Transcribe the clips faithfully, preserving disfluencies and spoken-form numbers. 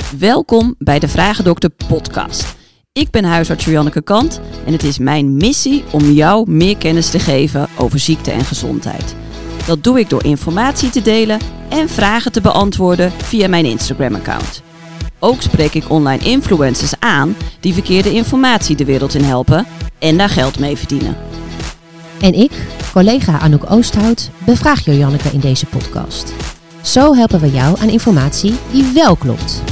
Welkom bij de Vragendokter podcast. Ik ben huisarts Janneke Kant en het is mijn missie om jou meer kennis te geven over ziekte en gezondheid. Dat doe ik door informatie te delen en vragen te beantwoorden via mijn Instagram-account. Ook spreek ik online influencers aan die verkeerde informatie de wereld in helpen en daar geld mee verdienen. En ik, collega Anouk Oosthout, bevraag Janneke in deze podcast. Zo helpen we jou aan informatie die wel klopt.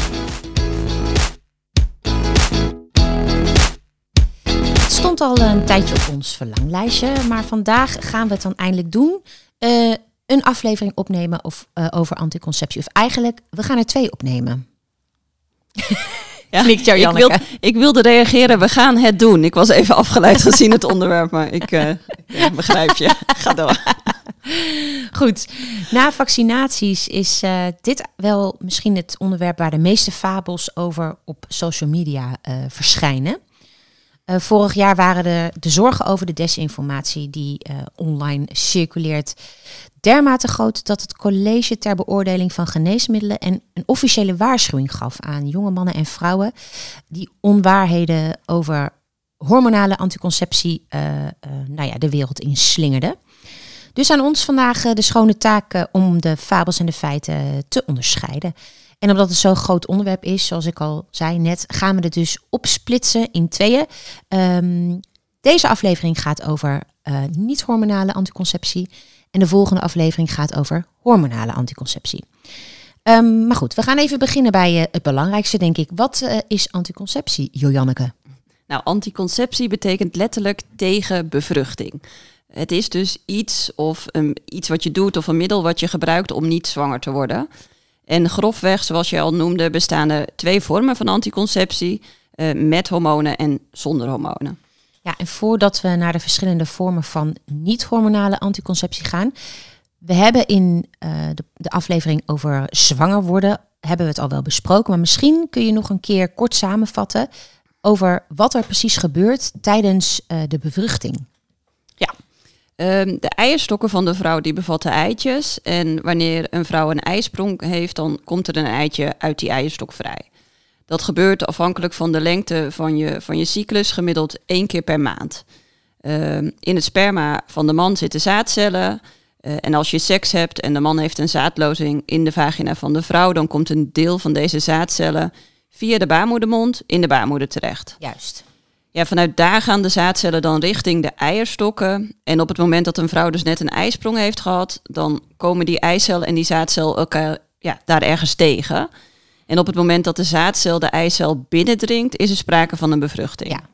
Het stond al een tijdje op ons verlanglijstje, maar vandaag gaan we het dan eindelijk doen. Uh, een aflevering opnemen of, uh, over anticonceptie. Of eigenlijk, we gaan er twee opnemen. Ja, ik, wil, ik wilde reageren, we gaan het doen. Ik was even afgeleid gezien het onderwerp, maar ik uh, ja, begrijp je. Ga door. Goed, na vaccinaties is uh, dit wel misschien het onderwerp waar de meeste fabels over op social media uh, verschijnen. Uh, vorig jaar waren de, de zorgen over de desinformatie die uh, online circuleert dermate groot dat het college ter beoordeling van geneesmiddelen en een officiële waarschuwing gaf aan jonge mannen en vrouwen die onwaarheden over hormonale anticonceptie uh, uh, nou ja, de wereld in slingerden. Dus aan ons vandaag uh, de schone taak uh, om de fabels en de feiten te onderscheiden. En omdat het zo'n groot onderwerp is, zoals ik al zei net, gaan we het dus opsplitsen in tweeën. Um, deze aflevering gaat over uh, niet-hormonale anticonceptie. En de volgende aflevering gaat over hormonale anticonceptie. Um, maar goed, we gaan even beginnen bij uh, het belangrijkste, denk ik. Wat uh, is anticonceptie, Janneke? Nou, anticonceptie betekent letterlijk tegen bevruchting. Het is dus iets of um, iets wat je doet of een middel wat je gebruikt om niet zwanger te worden. En grofweg, zoals je al noemde, bestaan er twee vormen van anticonceptie, uh, met hormonen en zonder hormonen. Ja, en voordat we naar de verschillende vormen van niet-hormonale anticonceptie gaan, we hebben in uh, de, de aflevering over zwanger worden, hebben we het al wel besproken, maar misschien kun je nog een keer kort samenvatten over wat er precies gebeurt tijdens uh, de bevruchting. Ja. Um, de eierstokken van de vrouw die bevatten eitjes. En wanneer een vrouw een eisprong heeft, dan komt er een eitje uit die eierstok vrij. Dat gebeurt afhankelijk van de lengte van je, van je cyclus, gemiddeld één keer per maand. Um, in het sperma van de man zitten zaadcellen. Uh, en als je seks hebt en de man heeft een zaadlozing in de vagina van de vrouw, dan komt een deel van deze zaadcellen via de baarmoedermond in de baarmoeder terecht. Juist. Ja, vanuit daar gaan de zaadcellen dan richting de eierstokken. En op het moment dat een vrouw dus net een eisprong heeft gehad, dan komen die eicel en die zaadcel elkaar ja, daar ergens tegen. En op het moment dat de zaadcel de eicel binnendringt, is er sprake van een bevruchting. Ja.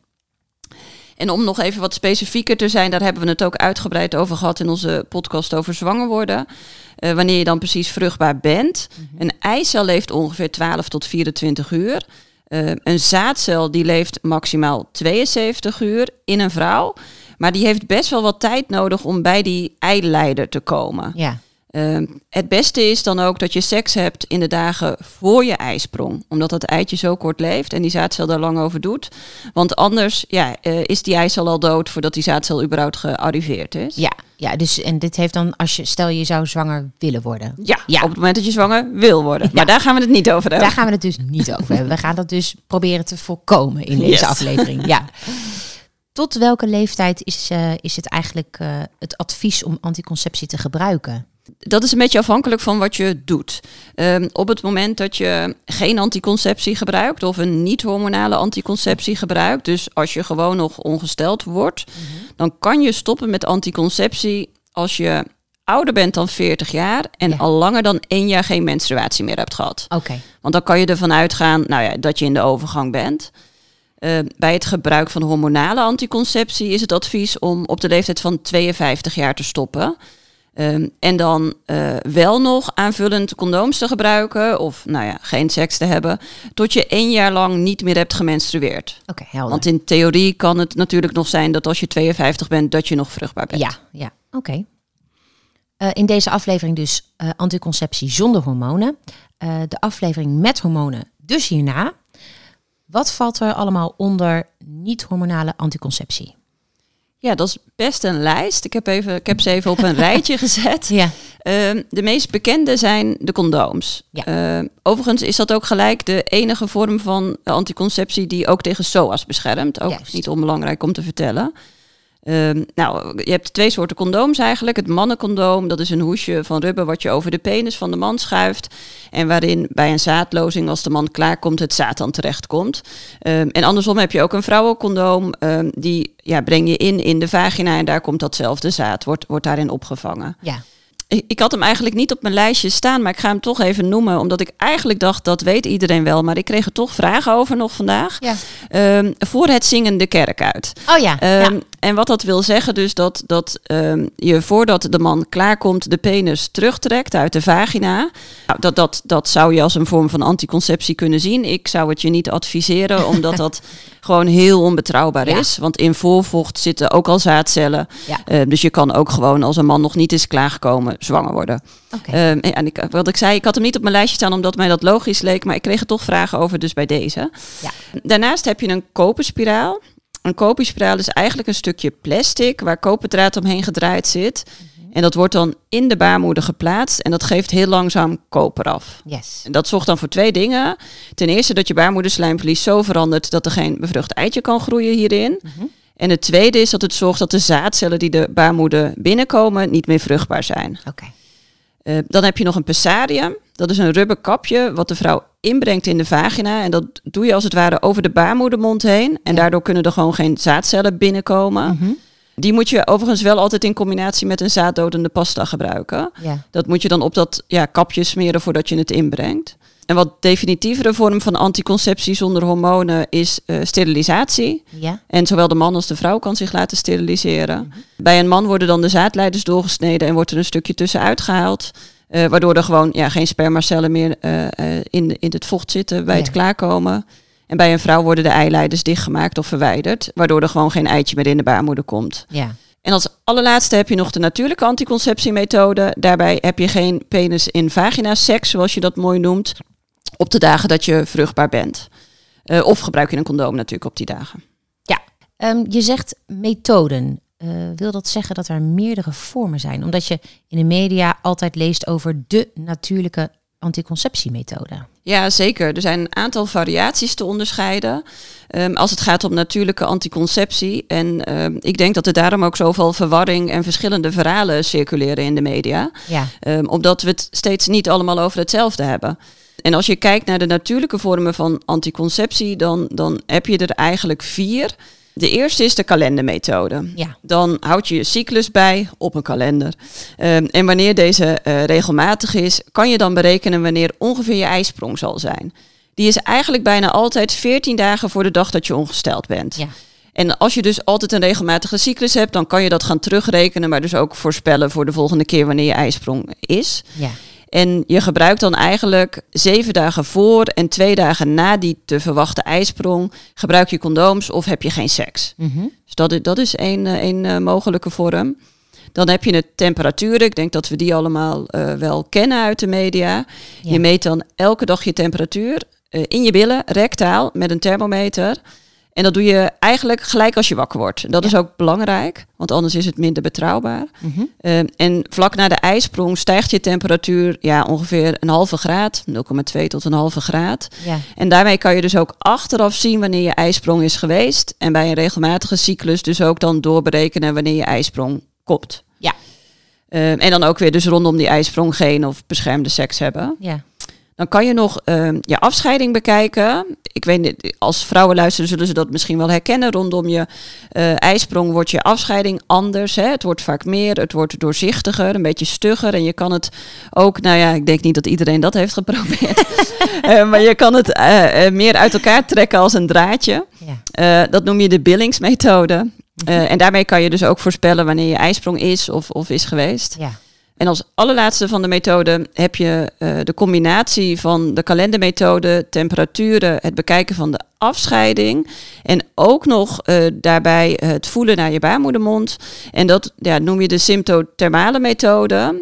En om nog even wat specifieker te zijn, daar hebben we het ook uitgebreid over gehad in onze podcast over zwanger worden. Uh, wanneer je dan precies vruchtbaar bent. Mm-hmm. Een eicel leeft ongeveer twaalf tot vierentwintig uur. Uh, een zaadcel die leeft maximaal tweeënzeventig uur in een vrouw. Maar die heeft best wel wat tijd nodig om bij die eileider te komen. Ja. Uh, het beste is dan ook dat je seks hebt in de dagen voor je eisprong. Omdat dat eitje zo kort leeft en die zaadcel daar lang over doet. Want anders ja, uh, is die eicel al dood voordat die zaadcel überhaupt gearriveerd is. Ja, ja, dus en dit heeft dan, als je stel je zou zwanger willen worden. Ja, ja. Op het moment dat je zwanger wil worden. Ja. Maar daar gaan we het niet over hebben. Daar gaan we het dus niet over hebben. We gaan dat dus proberen te voorkomen in deze yes. aflevering. Ja. Tot welke leeftijd is, uh, is het eigenlijk uh, het advies om anticonceptie te gebruiken? Dat is een beetje afhankelijk van wat je doet. Um, op het moment dat je geen anticonceptie gebruikt of een niet-hormonale anticonceptie gebruikt, dus als je gewoon nog ongesteld wordt, mm-hmm. dan kan je stoppen met anticonceptie als je ouder bent dan veertig jaar en ja. al langer dan één jaar geen menstruatie meer hebt gehad. Okay. Want dan kan je ervan uitgaan nou ja, dat je in de overgang bent. Uh, bij het gebruik van hormonale anticonceptie is het advies om op de leeftijd van tweeënvijftig jaar te stoppen. Um, en dan uh, wel nog aanvullend condooms te gebruiken of nou ja, geen seks te hebben, tot je één jaar lang niet meer hebt gemenstrueerd. Oké, helder. Want in theorie kan het natuurlijk nog zijn dat als je tweeënvijftig bent, dat je nog vruchtbaar bent. Ja, ja, oké. Okay. Uh, in deze aflevering dus uh, anticonceptie zonder hormonen. Uh, de aflevering met hormonen dus hierna. Wat valt er allemaal onder niet-hormonale anticonceptie? Ja, dat is best een lijst. Ik heb, even, ik heb ze even op een rijtje gezet. Ja. Uh, de meest bekende zijn de condooms. Ja. Uh, overigens is dat ook gelijk de enige vorm van anticonceptie die ook tegen S O A S beschermt. Ook Juist. niet onbelangrijk om te vertellen. Uh, nou, je hebt twee soorten condooms eigenlijk. Het mannencondoom, dat is een hoesje van rubber wat je over de penis van de man schuift. En waarin bij een zaadlozing, als de man klaarkomt, het zaad dan terechtkomt. Uh, en andersom heb je ook een vrouwencondoom. Uh, die ja, breng je in in de vagina en daar komt datzelfde zaad, wordt, wordt daarin opgevangen. Ja. Ik had hem eigenlijk niet op mijn lijstje staan, maar ik ga hem toch even noemen. Omdat ik eigenlijk dacht, dat weet iedereen wel. Maar ik kreeg er toch vragen over nog vandaag. Ja. Um, voor het zingen de kerk uit. Oh ja. Um, ja. En wat dat wil zeggen dus dat, dat um, je voordat de man klaarkomt de penis terugtrekt uit de vagina. Nou, dat, dat, dat zou je als een vorm van anticonceptie kunnen zien. Ik zou het je niet adviseren, omdat dat gewoon heel onbetrouwbaar Ja. is. Want in voorvocht zitten ook al zaadcellen. Ja. Uh, dus je kan ook gewoon als een man nog niet is klaargekomen zwanger worden. Okay. Um, en ik, wat ik zei, ik had hem niet op mijn lijstje staan omdat mij dat logisch leek. Maar ik kreeg er toch vragen over, dus bij deze. Ja. Daarnaast heb je een koperspiraal. Een koperspiraal is eigenlijk een stukje plastic waar koperdraad omheen gedraaid zit. Mm-hmm. En dat wordt dan in de baarmoeder geplaatst en dat geeft heel langzaam koper af. Yes. En dat zorgt dan voor twee dingen. Ten eerste dat je baarmoederslijmvlies zo verandert dat er geen bevrucht eitje kan groeien hierin. Mm-hmm. En het tweede is dat het zorgt dat de zaadcellen die de baarmoeder binnenkomen niet meer vruchtbaar zijn. Oké. Okay. Uh, dan heb je nog een pessarium. Dat is een rubber kapje wat de vrouw inbrengt in de vagina. En dat doe je als het ware over de baarmoedermond heen. En ja. daardoor kunnen er gewoon geen zaadcellen binnenkomen. Mm-hmm. Die moet je overigens wel altijd in combinatie met een zaaddodende pasta gebruiken. Ja. Dat moet je dan op dat ja, kapje smeren voordat je het inbrengt. Een wat definitievere vorm van anticonceptie zonder hormonen is uh, sterilisatie. Ja. En zowel de man als de vrouw kan zich laten steriliseren. Mm-hmm. Bij een man worden dan de zaadleiders doorgesneden en wordt er een stukje tussenuit gehaald. Uh, waardoor er gewoon ja, geen spermacellen meer uh, uh, in, in het vocht zitten bij ja. het klaarkomen. En bij een vrouw worden de eileiders dichtgemaakt of verwijderd. Waardoor er gewoon geen eitje meer in de baarmoeder komt. Ja. En als allerlaatste heb je nog de natuurlijke anticonceptiemethode. Daarbij heb je geen penis in vagina seks, zoals je dat mooi noemt. Op de dagen dat je vruchtbaar bent. Uh, of gebruik je een condoom natuurlijk op die dagen. Ja, um, je zegt methoden. Uh, wil dat zeggen dat er meerdere vormen zijn? Omdat je in de media altijd leest over de natuurlijke anticonceptiemethode. Ja, zeker. Er zijn een aantal variaties te onderscheiden um, als het gaat om natuurlijke anticonceptie. En um, ik denk dat er daarom ook zoveel verwarring en verschillende verhalen circuleren in de media. Ja. Um, omdat we het steeds niet allemaal over hetzelfde hebben. En als je kijkt naar de natuurlijke vormen van anticonceptie, dan, dan heb je er eigenlijk vier. De eerste is de kalendermethode. Ja. Dan houd je je cyclus bij op een kalender. Um, en wanneer deze uh, regelmatig is, kan je dan berekenen wanneer ongeveer je ijsprong zal zijn. Die is eigenlijk bijna altijd veertien dagen voor de dag dat je ongesteld bent. Ja. En als je dus altijd een regelmatige cyclus hebt, dan kan je dat gaan terugrekenen, maar dus ook voorspellen voor de volgende keer wanneer je ijsprong is. Ja. En je gebruikt dan eigenlijk zeven dagen voor en twee dagen na die te verwachten ijsprong, gebruik je condooms of heb je geen seks. Mm-hmm. Dus dat is, dat is één, één uh, mogelijke vorm. Dan heb je het temperaturen. Ik denk dat we die allemaal uh, wel kennen uit de media. Ja. Je meet dan elke dag je temperatuur uh, in je billen, rectaal, met een thermometer. En dat doe je eigenlijk gelijk als je wakker wordt. Dat ja. is ook belangrijk, want anders is het minder betrouwbaar. Mm-hmm. Uh, en vlak na de ijsprong stijgt je temperatuur ja, ongeveer een halve graad, nul komma twee tot een halve graad. Ja. En daarmee kan je dus ook achteraf zien wanneer je ijsprong is geweest. En bij een regelmatige cyclus dus ook dan doorberekenen wanneer je ijsprong komt. Ja. Uh, en dan ook weer dus rondom die ijsprong geen of beschermde seks hebben. Ja. Dan kan je nog uh, je afscheiding bekijken. Ik weet niet, als vrouwen luisteren zullen ze dat misschien wel herkennen. Rondom je uh, ijsprong wordt je afscheiding anders. Hè? Het wordt vaak meer, het wordt doorzichtiger, een beetje stugger. En je kan het ook, nou ja, ik denk niet dat iedereen dat heeft geprobeerd. uh, maar je kan het uh, uh, meer uit elkaar trekken als een draadje. Ja. Uh, dat noem je de Billingsmethode. Uh, en daarmee kan je dus ook voorspellen wanneer je ijsprong is of, of is geweest. Ja. En als allerlaatste van de methode heb je uh, de combinatie van de kalendermethode, temperaturen, het bekijken van de afscheiding en ook nog uh, daarbij het voelen naar je baarmoedermond. En dat ja, noem je de symptothermale methode.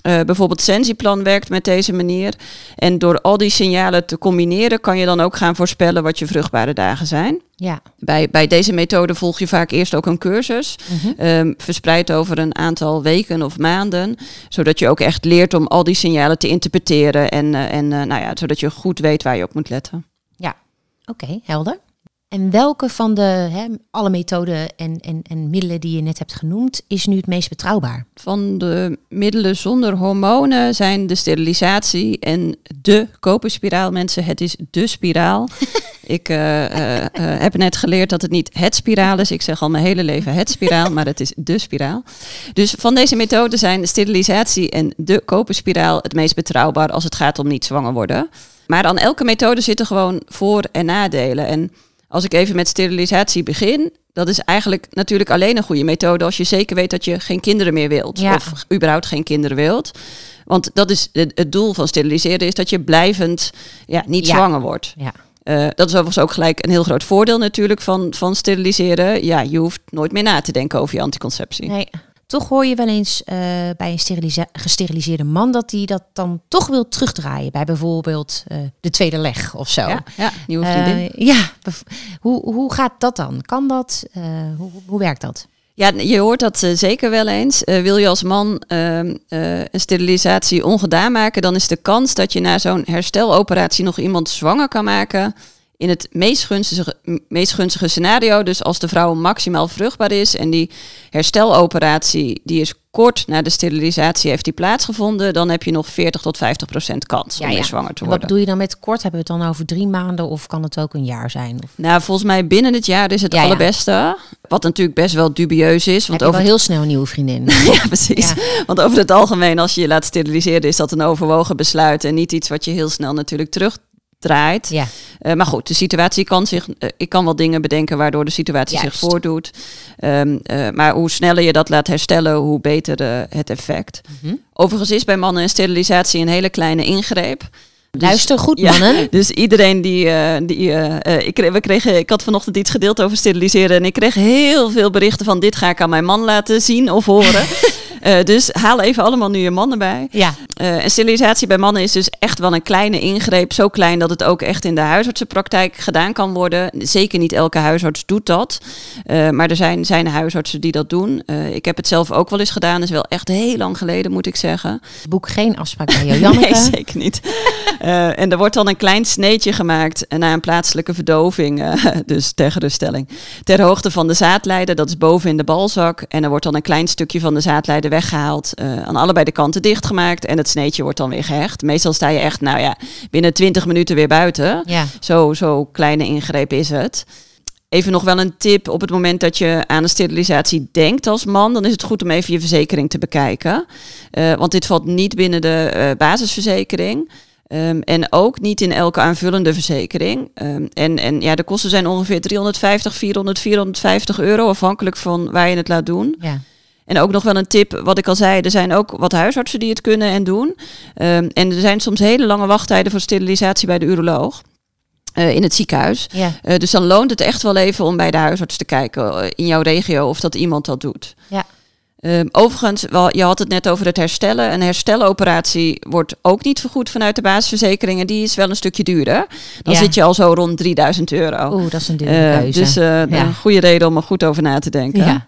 Uh, bijvoorbeeld Sensiplan werkt met deze manier. En door al die signalen te combineren kan je dan ook gaan voorspellen wat je vruchtbare dagen zijn. Ja. Bij, bij deze methode volg je vaak eerst ook een cursus. Mm-hmm. Um, verspreid over een aantal weken of maanden. Zodat je ook echt leert om al die signalen te interpreteren. En, uh, en uh, nou ja, zodat je goed weet waar je op moet letten. Ja, oké, okay, helder. En welke van de hè, alle methoden en, en, en middelen die je net hebt genoemd is nu het meest betrouwbaar? Van de middelen zonder hormonen zijn de sterilisatie en de koperspiraal. Mensen, het is de spiraal. Ik uh, uh, uh, heb net geleerd dat het niet het spiraal is. Ik zeg al mijn hele leven het spiraal, maar het is de spiraal. Dus van deze methoden zijn de sterilisatie en de koperspiraal het meest betrouwbaar als het gaat om niet zwanger worden. Maar aan elke methode zitten gewoon voor- en nadelen. En als ik even met sterilisatie begin, dat is eigenlijk natuurlijk alleen een goede methode als je zeker weet dat je geen kinderen meer wilt. Ja. Of überhaupt geen kinderen wilt. Want dat is het, het doel van steriliseren is dat je blijvend ja, niet ja. zwanger wordt. Ja. Uh, dat is overigens ook gelijk een heel groot voordeel natuurlijk van, van steriliseren. Ja, je hoeft nooit meer na te denken over je anticonceptie. Nee. Toch hoor je wel eens uh, bij een sterilisa- gesteriliseerde man dat hij dat dan toch wil terugdraaien. Bij bijvoorbeeld uh, de tweede leg of zo. Ja, ja nieuwe vriendin. Uh, ja, bev- hoe, hoe gaat dat dan? Kan dat? Uh, hoe, hoe werkt dat? Ja, je hoort dat uh, zeker wel eens. Uh, wil je als man uh, uh, een sterilisatie ongedaan maken, dan is de kans dat je na zo'n hersteloperatie nog iemand zwanger kan maken in het meest gunstige, meest gunstige scenario. Dus als de vrouw maximaal vruchtbaar is en die hersteloperatie die is kort na de sterilisatie heeft die plaatsgevonden, dan heb je nog veertig tot vijftig procent kans ja, om weer ja. zwanger te worden. Wat doe je dan met kort? Hebben we het dan over drie maanden of kan het ook een jaar zijn? Of? Nou, volgens mij binnen het jaar is het ja, allerbeste. Ja. Wat natuurlijk best wel dubieus is. Want heb je over wel heel snel een nieuwe vriendin. ja, precies. Ja. Want over het algemeen, als je je laat steriliseren, is dat een overwogen besluit en niet iets wat je heel snel natuurlijk terug draait. Ja. Uh, maar goed, de situatie kan zich... Uh, ik kan wel dingen bedenken waardoor de situatie Juist. zich voordoet. Um, uh, maar hoe sneller je dat laat herstellen, hoe beter uh, het effect. Mm-hmm. Overigens is bij mannen een sterilisatie een hele kleine ingreep. Dus, Luister goed, mannen. Ja, dus iedereen die... Uh, die uh, uh, ik, we kregen, ik had vanochtend iets gedeeld over steriliseren en ik kreeg heel veel berichten van dit ga ik aan mijn man laten zien of horen. Uh, dus haal even allemaal nu je mannen bij. Ja. Uh, en sterilisatie bij mannen is dus echt wel een kleine ingreep. Zo klein dat het ook echt in de huisartsenpraktijk gedaan kan worden. Zeker niet elke huisarts doet dat. Uh, maar er zijn, zijn huisartsen die dat doen. Uh, ik heb het zelf ook wel eens gedaan. Dat is wel echt heel lang geleden, moet ik zeggen. Boek geen afspraak bij jou, Janneke. Nee, zeker niet. Uh, en er wordt dan een klein sneetje gemaakt na een plaatselijke verdoving. Uh, dus ter geruststelling. Ter hoogte van de zaadleider. Dat is boven in de balzak. En er wordt dan een klein stukje van de zaadleider weggehaald, uh, aan allebei de kanten dichtgemaakt en het sneetje wordt dan weer gehecht. Meestal sta je echt, nou ja, binnen twintig minuten weer buiten. Ja. Zo, zo kleine ingreep is het. Even nog wel een tip, op het moment dat je aan een sterilisatie denkt als man, dan is het goed om even je verzekering te bekijken. Uh, want dit valt niet binnen de uh, basisverzekering. Um, en ook niet in elke aanvullende verzekering. Um, en, en ja, de kosten zijn ongeveer driehonderdvijftig, vierhonderd, vierhonderdvijftig euro, afhankelijk van waar je het laat doen. Ja. En ook nog wel een tip, wat ik al zei, er zijn ook wat huisartsen die het kunnen en doen. Um, en er zijn soms hele lange wachttijden voor sterilisatie bij de uroloog. Uh, in het ziekenhuis. Ja. Uh, dus dan loont het echt wel even om bij de huisarts te kijken uh, in jouw regio of dat iemand dat doet. Ja. Um, overigens, wel, je had het net over het herstellen. Een hersteloperatie wordt ook niet vergoed vanuit de basisverzekering. En die is wel een stukje duurder. Dan ja. zit je al zo rond drieduizend euro. Oeh, dat is een dure keuze. Uh, dus uh, ja. een goede reden om er goed over na te denken. Ja.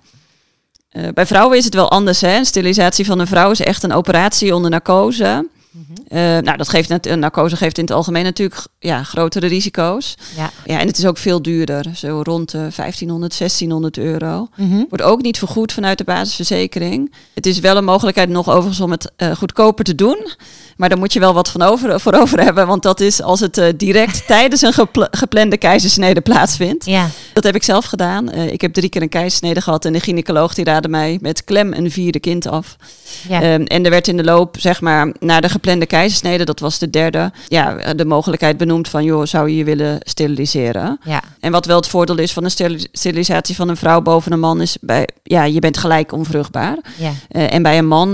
Uh, bij vrouwen is het wel anders. Hè? Een sterilisatie van een vrouw is echt een operatie onder narcose. Mm-hmm. Uh, nou, dat geeft net, narcose geeft in het algemeen natuurlijk ja, grotere risico's. Ja. Ja, en het is ook veel duurder. Zo rond de vijftienhonderd, zestienhonderd euro. Mm-hmm. Wordt ook niet vergoed vanuit de basisverzekering. Het is wel een mogelijkheid nog overigens om het uh, goedkoper te doen. Maar daar moet je wel wat van over, voor over hebben. Want dat is als het uh, direct tijdens een gepl- geplande keizersnede plaatsvindt. Ja. Dat heb ik zelf gedaan. Uh, ik heb drie keer een keizersnede gehad. En de gynaecoloog die raadde mij met klem een vierde kind af. Ja. Um, en er werd in de loop, zeg maar, naar de geplande keizersnede, dat was de derde, ja, de mogelijkheid benoemd van, joh, zou je je willen steriliseren? Ja. En wat wel het voordeel is van een steril- sterilisatie van een vrouw boven een man is, bij, ja, je bent gelijk onvruchtbaar. Ja. Uh, en bij een man, ja,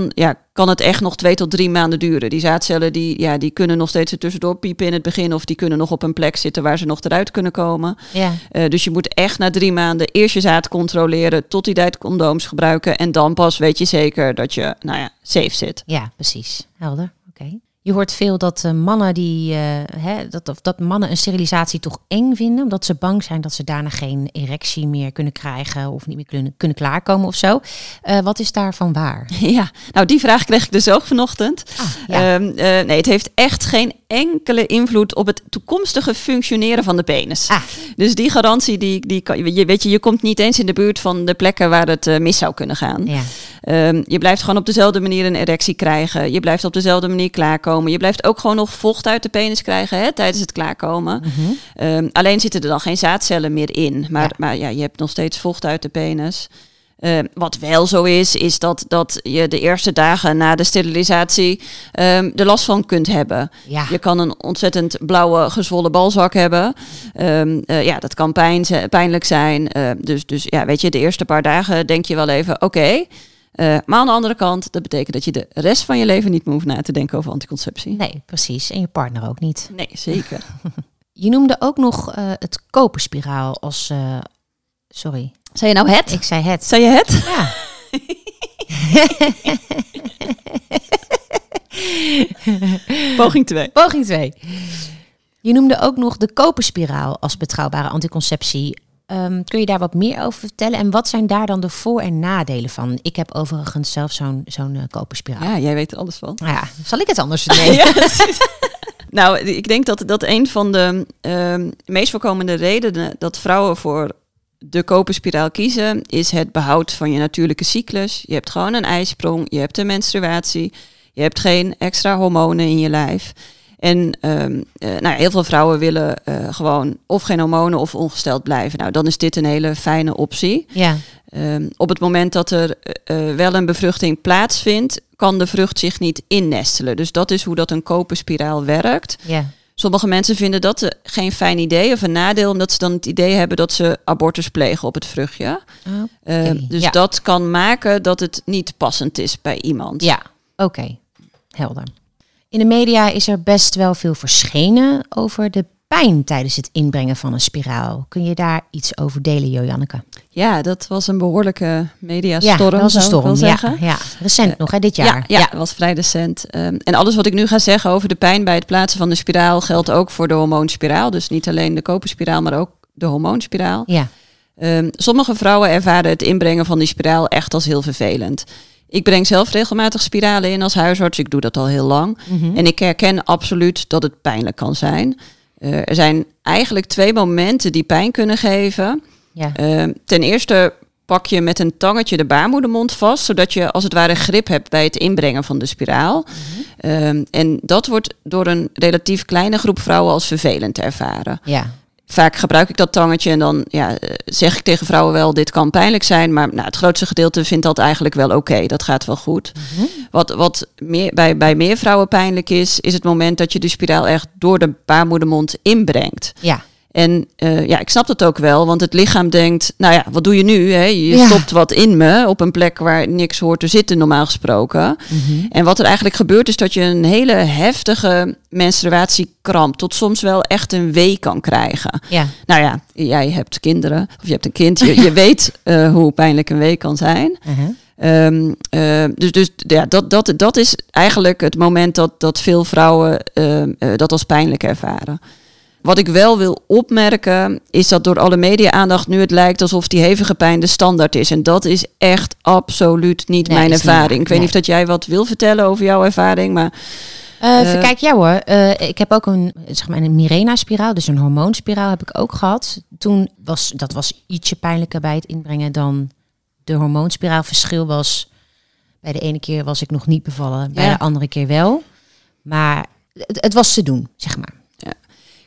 kan het echt nog twee tot drie maanden duren. Die zaadcellen die, ja, die kunnen nog steeds er tussendoor piepen in het begin, of die kunnen nog op een plek zitten waar ze nog eruit kunnen komen. Ja. Uh, dus je moet echt na drie maanden eerst je zaad controleren, tot die tijd condooms gebruiken en dan pas weet je zeker dat je, nou ja, safe zit. Ja, precies. Helder. Oké. Okay. Je hoort veel dat uh, mannen die uh, hè, dat, of dat mannen een sterilisatie toch eng vinden, omdat ze bang zijn dat ze daarna geen erectie meer kunnen krijgen of niet meer kunnen, kunnen klaarkomen of zo. Uh, wat is daarvan waar? Ja, nou die vraag kreeg ik dus ook vanochtend. Ah, ja. um, uh, nee, het heeft echt geen enkele invloed op het toekomstige functioneren van de penis. Ah. Dus die garantie, die, die kan, je, weet je, je komt niet eens in de buurt van de plekken waar het uh, mis zou kunnen gaan. Ja. Um, je blijft gewoon op dezelfde manier een erectie krijgen. Je blijft op dezelfde manier klaarkomen. Je blijft ook gewoon nog vocht uit de penis krijgen hè, tijdens het klaarkomen. Mm-hmm. Um, alleen zitten er dan geen zaadcellen meer in. Maar ja, maar, ja je hebt nog steeds vocht uit de penis. Uh, wat wel zo is, is dat, dat je de eerste dagen na de sterilisatie um, er last van kunt hebben. Ja. Je kan een ontzettend blauwe gezwollen balzak hebben. Um, uh, ja, dat kan pijn, pijnlijk zijn. Uh, dus, dus ja, weet je, de eerste paar dagen denk je wel even, oké. Okay. Uh, maar aan de andere kant, dat betekent dat je de rest van je leven niet meer hoeft na te denken over anticonceptie. Nee, precies. En je partner ook niet. Nee, zeker. Je noemde ook nog uh, het koperspiraal als... Uh, sorry. Zei je nou het? Ik zei het. Zei je het? Ja. Poging twee. Poging twee. Je noemde ook nog de koperspiraal als betrouwbare anticonceptie. Um, kun je daar wat meer over vertellen? En wat zijn daar dan de voor- en nadelen van? Ik heb overigens zelf zo'n, zo'n uh, koperspiraal. Ja, jij weet er alles van. Ja, zal ik het anders nemen? Ja, nou, ik denk dat dat een van de uh, meest voorkomende redenen dat vrouwen voor de koperspiraal kiezen, is het behoud van je natuurlijke cyclus. Je hebt gewoon een ijsprong, je hebt een menstruatie, je hebt geen extra hormonen in je lijf. En um, uh, nou ja, heel veel vrouwen willen uh, gewoon of geen hormonen of ongesteld blijven. Nou, dan is dit een hele fijne optie. Ja. Um, op het moment dat er uh, wel een bevruchting plaatsvindt, kan de vrucht zich niet innestelen. Dus dat is hoe dat een koperspiraal werkt. Ja. Sommige mensen vinden dat geen fijn idee of een nadeel, omdat ze dan het idee hebben dat ze abortus plegen op het vruchtje. Okay. Uh, dus ja. dat kan maken dat het niet passend is bij iemand. Ja, oké. Okay. Helder. In de media is er best wel veel verschenen over de pijn tijdens het inbrengen van een spiraal. Kun je daar iets over delen, Joanneke? Ja, dat was een behoorlijke mediastorm. Ja, dat was een storm. Ja, ja, recent uh, nog, hè, dit jaar. Ja, ja, ja, het was vrij recent. Um, en alles wat ik nu ga zeggen over de pijn bij het plaatsen van de spiraal geldt ook voor de hormoonspiraal. Dus niet alleen de koperspiraal, maar ook de hormoonspiraal. Ja. Um, sommige vrouwen ervaren het inbrengen van die spiraal echt als heel vervelend. Ik breng zelf regelmatig spiralen in als huisarts. Ik doe dat al heel lang. Mm-hmm. En ik herken absoluut dat het pijnlijk kan zijn. Uh, er zijn eigenlijk twee momenten die pijn kunnen geven. Ja. Uh, ten eerste pak je met een tangetje de baarmoedermond vast, zodat je als het ware grip hebt bij het inbrengen van de spiraal. Mm-hmm. Uh, en dat wordt door een relatief kleine groep vrouwen als vervelend ervaren. Ja. Vaak gebruik ik dat tangetje en dan ja, zeg ik tegen vrouwen wel, dit kan pijnlijk zijn. Maar nou, het grootste gedeelte vindt dat eigenlijk wel oké. Okay, dat gaat wel goed. Mm-hmm. Wat, wat meer, bij, bij meer vrouwen pijnlijk is, is het moment dat je de spiraal echt door de baarmoedermond inbrengt. Ja. En uh, ja, ik snap dat ook wel, want het lichaam denkt, nou ja, wat doe je nu? Hè? Je ja. stopt wat in me op een plek waar niks hoort te zitten, normaal gesproken. Mm-hmm. En wat er eigenlijk gebeurt is dat je een hele heftige menstruatiekramp tot soms wel echt een wee kan krijgen. Ja. Nou ja, jij hebt kinderen, of je hebt een kind, je, je weet uh, hoe pijnlijk een wee kan zijn. Uh-huh. Um, uh, dus dus ja, dat, dat, dat is eigenlijk het moment dat, dat veel vrouwen uh, uh, dat als pijnlijk ervaren. Wat ik wel wil opmerken, is dat door alle media-aandacht nu het lijkt alsof die hevige pijn de standaard is. En dat is echt absoluut niet nee, mijn ervaring. Niet ik weet nee. niet of dat jij wat wil vertellen over jouw ervaring, maar... Uh, uh, kijk, ja hoor. Uh, ik heb ook een, zeg maar een Mirena-spiraal, dus een hormoonspiraal heb ik ook gehad. Toen was, dat was ietsje pijnlijker bij het inbrengen dan de hormoonspiraal. Verschil was, bij de ene keer was ik nog niet bevallen, bij ja. de andere keer wel. Maar het, het was te doen, zeg maar.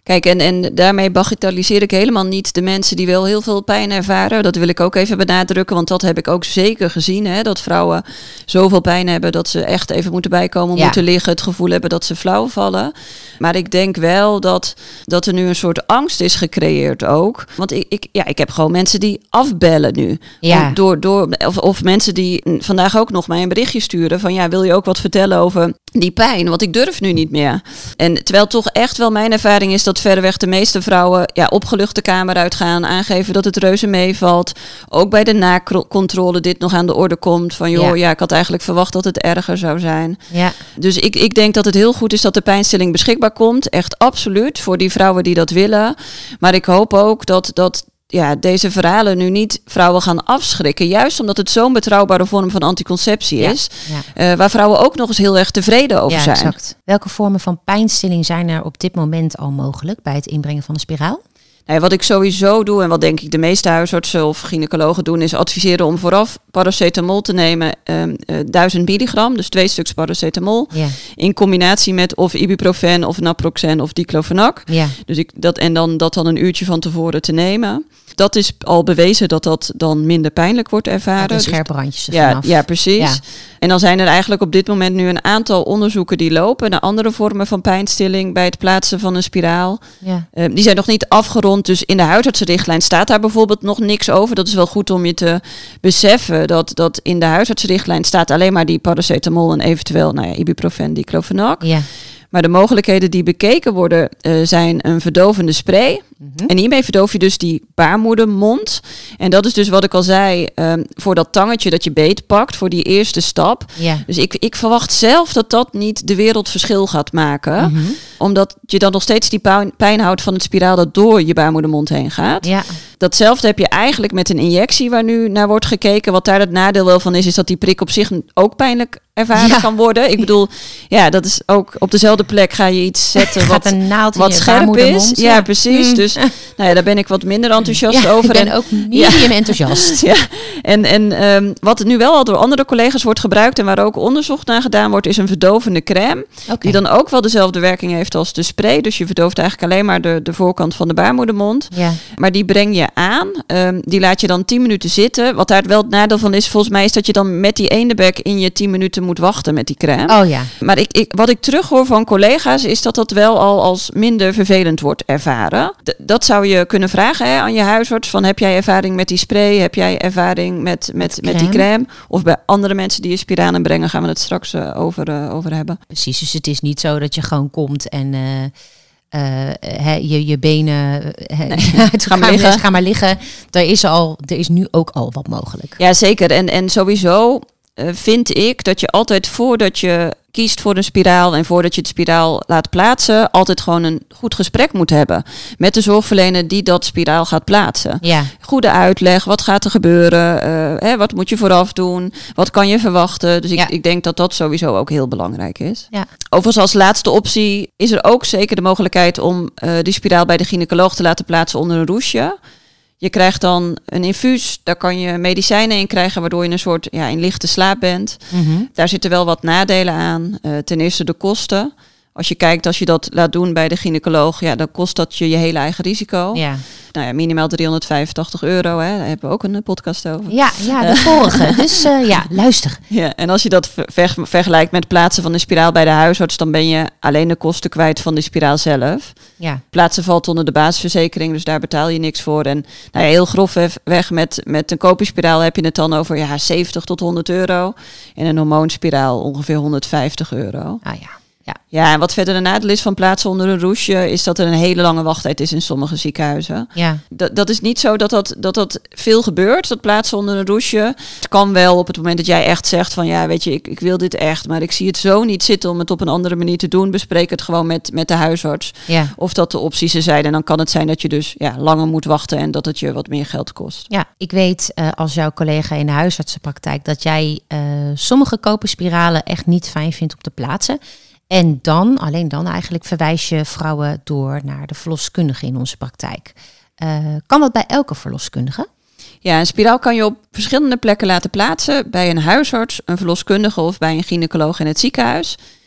Kijk, en, en daarmee bagatelliseer ik helemaal niet de mensen die wel heel veel pijn ervaren. Dat wil ik ook even benadrukken, want dat heb ik ook zeker gezien. Hè, dat vrouwen zoveel pijn hebben dat ze echt even moeten bijkomen, ja. moeten liggen. Het gevoel hebben dat ze flauw vallen. Maar ik denk wel dat, dat er nu een soort angst is gecreëerd ook. Want ik, ik, ja, ik heb gewoon mensen die afbellen nu. Ja. Door, door, of, of mensen die vandaag ook nog mij een berichtje sturen van ja, wil je ook wat vertellen over die pijn? Want ik durf nu niet meer. En terwijl toch echt wel mijn ervaring is dat verreweg de meeste vrouwen ja, opgelucht de kamer uitgaan, aangeven dat het reuze meevalt. Ook bij de nakontrole dit nog aan de orde komt. Van joh, ja. ja, ik had eigenlijk verwacht dat het erger zou zijn. Ja. Dus ik, ik denk dat het heel goed is dat de pijnstilling beschikbaar komt. Echt absoluut, voor die vrouwen die dat willen. Maar ik hoop ook dat, dat ja, deze verhalen nu niet vrouwen gaan afschrikken. Juist omdat het zo'n betrouwbare vorm van anticonceptie is. Ja, ja. Uh, waar vrouwen ook nog eens heel erg tevreden over ja, zijn. Exact. Welke vormen van pijnstilling zijn er op dit moment al mogelijk bij het inbrengen van een spiraal? Nou ja, wat ik sowieso doe en wat denk ik de meeste huisartsen of gynaecologen doen, is adviseren om vooraf paracetamol te nemen, um, uh, duizend milligram, dus twee stuks paracetamol, ja. in combinatie met of ibuprofen of naproxen of diclofenac. Ja. Dus ik dat en dan dat dan een uurtje van tevoren te nemen. Dat is al bewezen dat dat dan minder pijnlijk wordt ervaren. Ja, scherpe randjes ja, vanaf. ja, precies. Ja. En dan zijn er eigenlijk op dit moment nu een aantal onderzoeken die lopen naar andere vormen van pijnstilling bij het plaatsen van een spiraal. Ja. Uh, die zijn nog niet afgerond, dus in de huisartsenrichtlijn staat daar bijvoorbeeld nog niks over. Dat is wel goed om je te beseffen dat, dat in de huisartsenrichtlijn staat alleen maar die paracetamol en eventueel nou ja, ibuprofen, diclofenac. Ja. Maar de mogelijkheden die bekeken worden uh, zijn een verdovende spray. Mm-hmm. En hiermee verdoof je dus die baarmoedermond. En dat is dus wat ik al zei, um, voor dat tangetje dat je beetpakt, voor die eerste stap. Ja. Dus ik, ik verwacht zelf dat dat niet de wereldverschil gaat maken. Mm-hmm. Omdat je dan nog steeds die pijn, pijn houdt van het spiraal dat door je baarmoedermond heen gaat. Ja. Datzelfde heb je eigenlijk met een injectie waar nu naar wordt gekeken. Wat daar het nadeel wel van is, is dat die prik op zich ook pijnlijk ervaren ja. kan worden. Ik bedoel, ja, dat is ook op dezelfde plek ga je iets zetten wat, een naald wat scherp is. Ja, ja, precies. Mm. Dus nou ja, daar ben ik wat minder enthousiast ja, over. Ik ben ook medium ja. enthousiast. Ja. En, en um, wat nu wel al door andere collega's wordt gebruikt en waar ook onderzoek naar gedaan wordt, is een verdovende crème. Okay. Die dan ook wel dezelfde werking heeft als de spray. Dus je verdooft eigenlijk alleen maar de, de voorkant van de baarmoedermond. Ja. Maar die breng je aan. Um, die laat je dan tien minuten zitten. Wat daar wel het nadeel van is, volgens mij, is dat je dan met die ene bek in je tien minuten moet wachten met die crème. Oh ja. Maar ik, ik, wat ik terughoor van collega's is dat dat wel al als minder vervelend wordt ervaren. D- dat zou je kunnen vragen hè, aan je huisarts. Van, heb jij ervaring met die spray? Heb jij ervaring met, met, met die crème? Of bij andere mensen die je spiralen brengen, gaan we het straks uh, over, uh, over hebben. Precies, dus het is niet zo dat je gewoon komt en Uh... Uh, he, je, je benen he, nee, ga, maar liggen. ga maar liggen. Er is, al, er is nu ook al wat mogelijk. Ja, zeker. En, en sowieso uh, vind ik dat je altijd voordat je kiest voor een spiraal en voordat je het spiraal laat plaatsen, altijd gewoon een goed gesprek moet hebben met de zorgverlener die dat spiraal gaat plaatsen. Ja. Goede uitleg, wat gaat er gebeuren, uh, hè, wat moet je vooraf doen, wat kan je verwachten. Dus ik, ja. ik denk dat dat sowieso ook heel belangrijk is. Ja. Overigens als laatste optie is er ook zeker de mogelijkheid om uh, die spiraal bij de gynaecoloog te laten plaatsen onder een roesje. Je krijgt dan een infuus, daar kan je medicijnen in krijgen, waardoor je in een soort ja, in lichte slaap bent. Mm-hmm. Daar zitten wel wat nadelen aan. Uh, ten eerste de kosten. Als je kijkt, als je dat laat doen bij de gynaecoloog, ja, dan kost dat je je hele eigen risico. Ja. Nou ja, minimaal driehonderdvijfentachtig euro, hè. Daar hebben we ook een podcast over. Ja, ja de vorige. Dus uh, ja, luister. Ja, en als je dat ver- vergelijkt met plaatsen van de spiraal bij de huisarts, dan ben je alleen de kosten kwijt van de spiraal zelf. Ja. Plaatsen valt onder de basisverzekering, dus daar betaal je niks voor. En nou ja, heel grofweg met, met een koperspiraal heb je het dan over ja, zeventig tot honderd euro. En een hormoonspiraal ongeveer honderdvijftig euro. Ah ja. Ja. ja, en wat verder een nadeel is van plaatsen onder een roesje, is dat er een hele lange wachttijd is in sommige ziekenhuizen. Ja. Dat, dat is niet zo dat dat, dat dat veel gebeurt, dat plaatsen onder een roesje. Het kan wel op het moment dat jij echt zegt van ja, weet je, ik, ik wil dit echt, maar ik zie het zo niet zitten om het op een andere manier te doen. Bespreek het gewoon met, met de huisarts. Ja. Of dat de opties er zijn. En dan kan het zijn dat je dus ja, langer moet wachten en dat het je wat meer geld kost. Ja, ik weet uh, als jouw collega in de huisartsenpraktijk dat jij uh, sommige koperspiralen echt niet fijn vindt om te plaatsen. En dan, alleen dan eigenlijk, verwijs je vrouwen door naar de verloskundige in onze praktijk. Uh, kan dat bij elke verloskundige? Ja, een spiraal kan je op verschillende plekken laten plaatsen. Bij een huisarts, een verloskundige of bij een gynaecoloog in het ziekenhuis.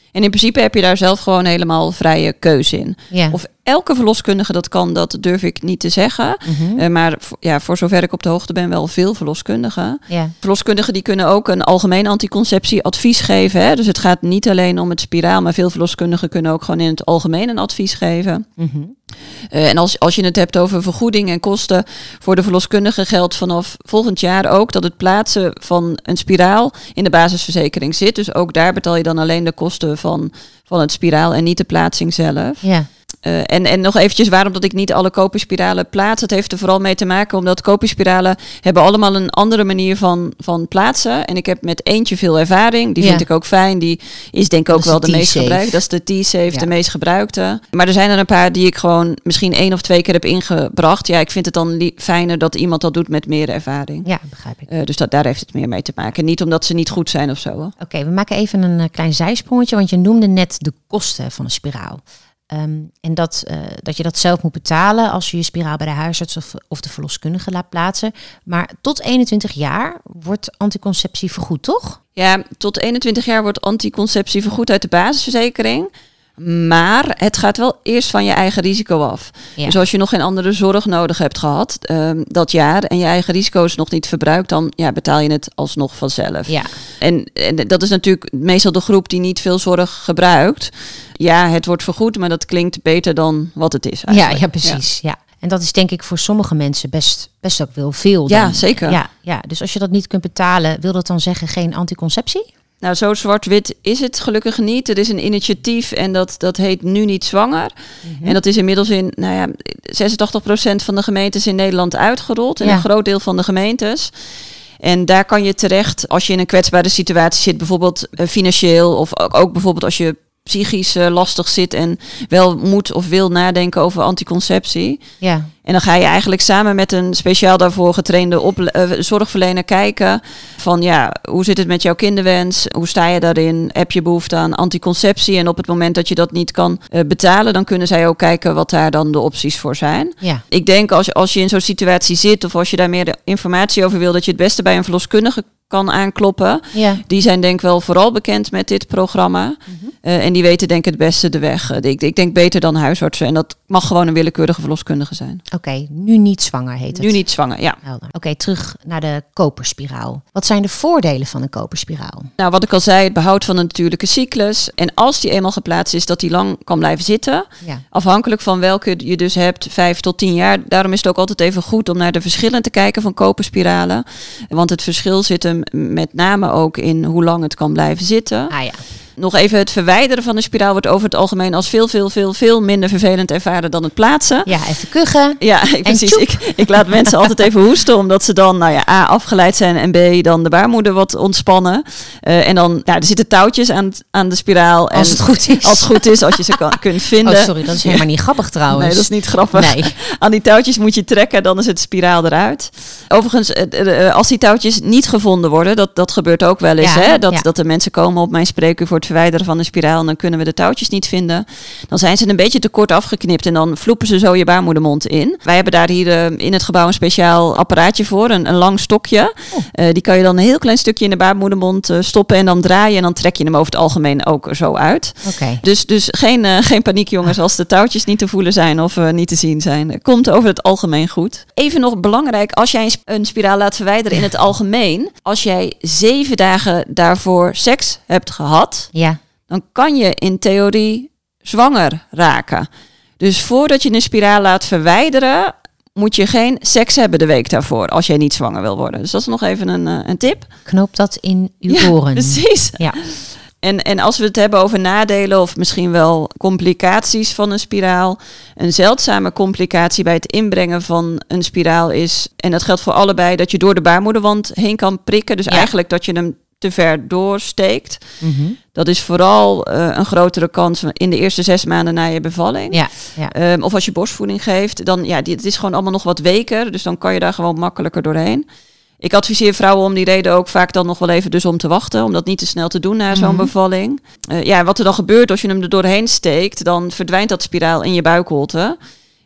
En in principe heb je daar zelf gewoon helemaal vrije keuze in. Ja. Of elke verloskundige dat kan, dat durf ik niet te zeggen. Mm-hmm. Uh, maar v- ja, voor zover ik op de hoogte ben, wel veel verloskundigen. Ja. Verloskundigen die kunnen ook een algemeen anticonceptieadvies geven. Hè? Dus het gaat niet alleen om het spiraal, maar veel verloskundigen kunnen ook gewoon in het algemeen een advies geven. Mm-hmm. Uh, en als, als je het hebt over vergoeding en kosten voor de verloskundige, geldt vanaf volgend jaar ook dat het plaatsen van een spiraal in de basisverzekering zit. Dus ook daar betaal je dan alleen de kosten van, van het spiraal en niet de plaatsing zelf. Ja. Uh, en, en nog eventjes waarom dat ik niet alle koperspiralen plaats. Het heeft er vooral mee te maken omdat koperspiralen hebben allemaal een andere manier van, van plaatsen. En ik heb met eentje veel ervaring. Die Ja. vind ik ook fijn. Die is denk ik ook Dat is wel de de meest T-Safe. gebruikte. Dat is de T-Safe, Ja. de meest gebruikte. Maar er zijn er een paar die ik gewoon misschien één of twee keer heb ingebracht. Ja, ik vind het dan li- fijner dat iemand dat doet met meer ervaring. Ja, begrijp ik. Uh, dus dat, daar heeft het meer mee te maken. Niet omdat ze niet goed zijn of zo. Hoor. Oké, we maken even een uh, klein zijsprongetje, want je noemde net de kosten van een spiraal. Um, en dat, uh, dat je dat zelf moet betalen als je je spiraal bij de huisarts of, of de verloskundige laat plaatsen. Maar tot eenentwintig jaar wordt anticonceptie vergoed, toch? Ja, tot eenentwintig jaar wordt anticonceptie vergoed uit de basisverzekering. Maar het gaat wel eerst van je eigen risico af. Ja. Dus als je nog geen andere zorg nodig hebt gehad um, dat jaar en je eigen risico is nog niet verbruikt, dan ja, betaal je het alsnog vanzelf. Ja. En, en dat is natuurlijk meestal de groep die niet veel zorg gebruikt. Ja, het wordt vergoed, maar dat klinkt beter dan wat het is Ja, eigenlijk. ja, precies. Ja. Ja. En dat is denk ik voor sommige mensen best, best ook wel veel. Dan. Ja, zeker. Ja, ja, dus als je dat niet kunt betalen, wil dat dan zeggen geen anticonceptie? Nou, zo zwart-wit is het gelukkig niet. Er is een initiatief en dat, dat heet Nu Niet Zwanger. Mm-hmm. En dat is inmiddels in nou ja, zesentachtig procent van de gemeentes in Nederland uitgerold. En Ja. een groot deel van de gemeentes. En daar kan je terecht als je in een kwetsbare situatie zit. Bijvoorbeeld uh, financieel of ook, ook bijvoorbeeld als je psychisch uh, lastig zit en wel moet of wil nadenken over anticonceptie. Ja. En dan ga je eigenlijk samen met een speciaal daarvoor getrainde op, uh, zorgverlener kijken van ja, hoe zit het met jouw kinderwens? Hoe sta je daarin? Heb je behoefte aan anticonceptie? En op het moment dat je dat niet kan uh, betalen, dan kunnen zij ook kijken wat daar dan de opties voor zijn. Ja. Ik denk als, als je in zo'n situatie zit of als je daar meer informatie over wil, dat je het beste bij een verloskundige kan aankloppen. Ja. Die zijn denk ik wel vooral bekend met dit programma. Mm-hmm. Uh, en die weten denk ik het beste de weg. Uh, ik, ik denk beter dan huisartsen. En dat mag gewoon een willekeurige verloskundige zijn. Oké, okay, nu niet zwanger heet het. Nu niet zwanger, ja. Oké, okay, terug naar de koperspiraal. Wat zijn de voordelen van een koperspiraal? Nou, wat ik al zei, het behoud van een natuurlijke cyclus. En als die eenmaal geplaatst is, dat die lang kan blijven zitten. Ja. Afhankelijk van welke je dus hebt, vijf tot tien jaar. Daarom is het ook altijd even goed om naar de verschillen te kijken van koperspiralen. Want het verschil zit hem met name ook in hoe lang het kan blijven zitten. Ah ja. Nog even, het verwijderen van de spiraal wordt over het algemeen als veel, veel, veel, veel minder vervelend ervaren dan het plaatsen. Ja, even kuchen. Ja, precies. Ik, ik laat mensen altijd even hoesten, omdat ze dan, nou ja, A, afgeleid zijn en B, dan de baarmoeder wat ontspannen. Uh, en dan, nou, er zitten touwtjes aan, aan de spiraal. Als en, het goed is. Als het goed is, als je ze kan, kunt vinden. Oh, sorry, dat is helemaal niet grappig trouwens. Nee, dat is niet grappig. Nee. Aan die touwtjes moet je trekken, dan is het spiraal eruit. Overigens, als die touwtjes niet gevonden worden, dat, dat gebeurt ook wel eens, ja, hè? Dat, ja. dat de mensen komen op mijn spreekuur voor het verwijderen van de spiraal en dan kunnen we de touwtjes niet vinden. Dan zijn ze een beetje te kort afgeknipt en dan vloepen ze zo je baarmoedermond in. Wij hebben daar hier uh, in het gebouw een speciaal apparaatje voor, een, een lang stokje. Oh. Uh, die kan je dan een heel klein stukje in de baarmoedermond uh, stoppen en dan draaien en dan trek je hem over het algemeen ook zo uit. Okay. Dus, dus geen, uh, geen paniek jongens als de touwtjes niet te voelen zijn of uh, niet te zien zijn. Komt over het algemeen goed. Even nog belangrijk, als jij een spiraal laat verwijderen in het algemeen, als jij zeven dagen daarvoor seks hebt gehad, ja. dan kan je in theorie zwanger raken. Dus voordat je een spiraal laat verwijderen, moet je geen seks hebben de week daarvoor, als jij niet zwanger wil worden. Dus dat is nog even een, uh, een tip. Knoop dat in uw ja, oren. Precies. Ja. En, en als we het hebben over nadelen of misschien wel complicaties van een spiraal. Een zeldzame complicatie bij het inbrengen van een spiraal is, en dat geldt voor allebei, dat je door de baarmoederwand heen kan prikken. Dus ja. eigenlijk dat je hem te ver doorsteekt. Mm-hmm. Dat is vooral uh, een grotere kans in de eerste zes maanden na je bevalling. Ja, ja. Um, of als je borstvoeding geeft, dan ja, dit is gewoon allemaal nog wat weker. Dus dan kan je daar gewoon makkelijker doorheen. Ik adviseer vrouwen om die reden ook vaak dan nog wel even dus om te wachten. Om dat niet te snel te doen na zo'n mm-hmm. bevalling. Uh, ja, wat er dan gebeurt als je hem er doorheen steekt, dan verdwijnt dat spiraal in je buikholte.